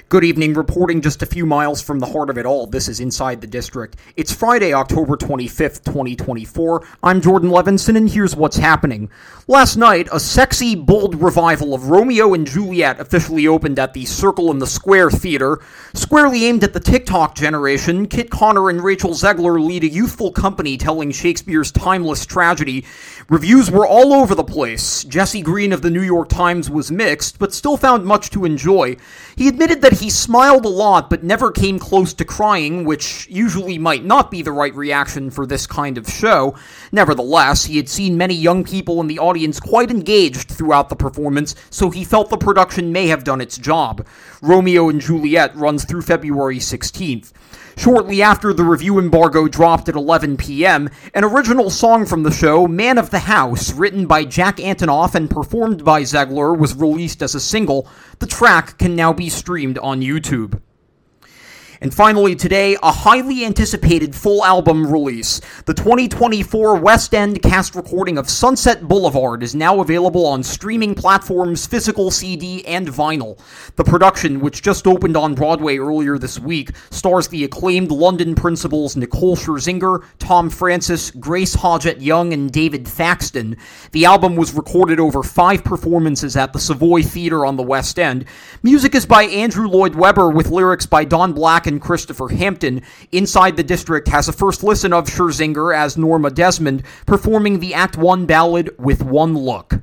Good evening, reporting just a few miles from the heart of it all. This is Inside the District. It's Friday, October 25th, 2024. I'm Jordan Levinson, and here's what's happening. Last night, a sexy, bold revival of Romeo and Juliet officially opened at the Circle in the Square Theater. Squarely aimed at the TikTok generation, Kit Connor and Rachel Zegler lead a youthful company telling Shakespeare's timeless tragedy. Reviews were all over the place. Jesse Green of the New York Times was mixed, but still found much to enjoy. He admitted that he smiled a lot, but never came close to crying, which usually might not be the right reaction for this kind of show. Nevertheless, he had seen many young people in the audience quite engaged throughout the performance, so he felt the production may have done its job. Romeo and Juliet runs through February 16th. Shortly after the review embargo dropped at 11 p.m., an original song from the show, Man of the House, written by Jack Antonoff and performed by Zegler, was released as a single. The track can now be streamed on YouTube. And finally today, a highly anticipated full album release. The 2024 West End cast recording of Sunset Boulevard is now available on streaming platforms, physical CD, and vinyl. The production, which just opened on Broadway earlier this week, stars the acclaimed London principals Nicole Scherzinger, Tom Francis, Grace Hodgett-Young, and David Thaxton. The album was recorded over 5 performances at the Savoy Theatre on the West End. Music is by Andrew Lloyd Webber with lyrics by Don Black and Christopher Hampton. Inside the District has a first listen of Scherzinger as Norma Desmond, performing the Act 1 ballad With One Look.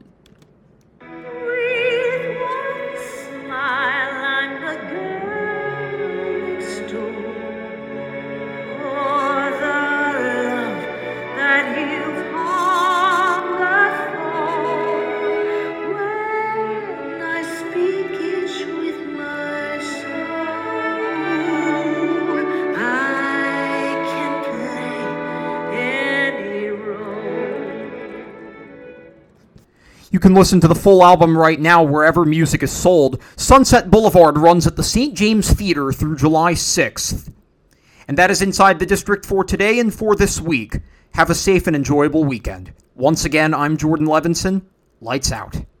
You can listen to the full album right now wherever music is sold. Sunset Boulevard runs at the St. James Theatre through July 6th. And that is Inside the District for today and for this week. Have a safe and enjoyable weekend. Once again, I'm Jordan Levinson. Lights out.